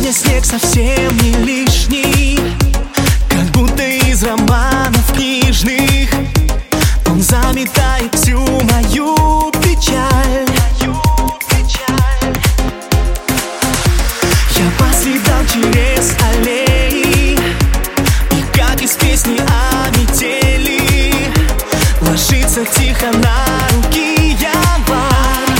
Сегодня снег совсем не лишний, как будто из романов книжных. Он заметает всю мою печаль. Я по следам через аллеи, и как из песни о метели ложится тихо на руки январь.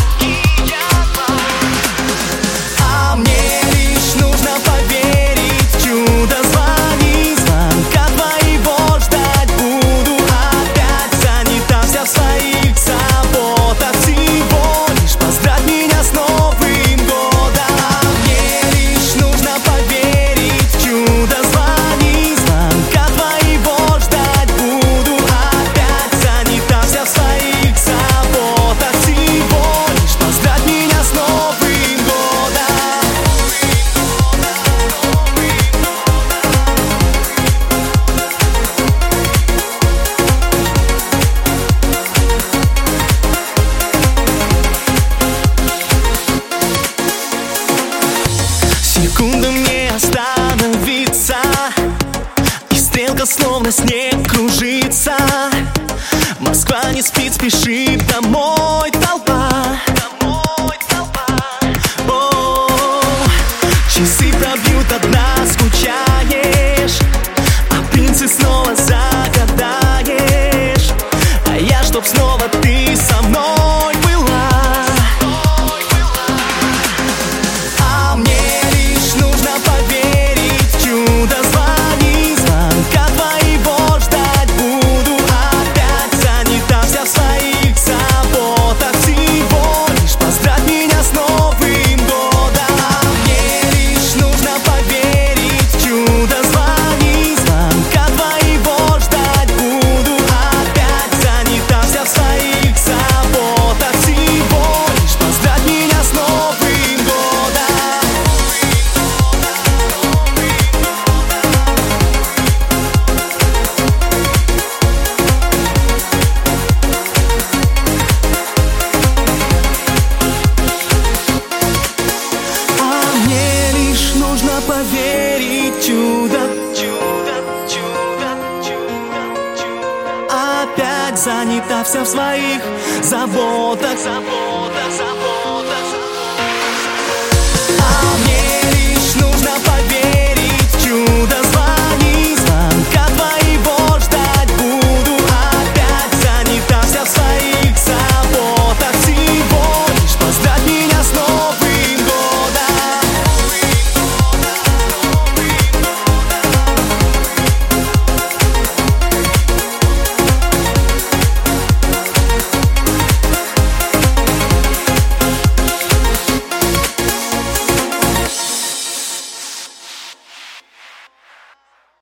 А мне лишь нужно поверить в чудо. Звони, звонка твоего ждать буду. Опять занята вся в своих заботах. Всего лишь поздравь меня с Новым годом. А мне лишь нужно поверить в чудо. Звони, звонка твоего ждать буду. Опять занята вся в своих заботах. Всего лишь поздравь меня с Новым годом. Секунда мне остановиться, и стрелка словно снег кружится. Москва не спит, спешит домой толпа. О, часы пробьют, одна скучаешь, а принцы снова загадаешь. А я, чтоб снова ты со мной была. А мне лишь нужно поверить в чудо. Звони, звонка твоего ждать буду. Опять занята вся в своих заботах. Всего лишь поздравь меня с Новым годом. А мне лишь нужно поверить в чудо. Звони, звонка твоего ждать буду. Опять занята вся в своих заботах. Всего лишь поздравь меня с Новым годом. А мне лишь нужно поверить в чудо. Опять занята вся в своих заботах.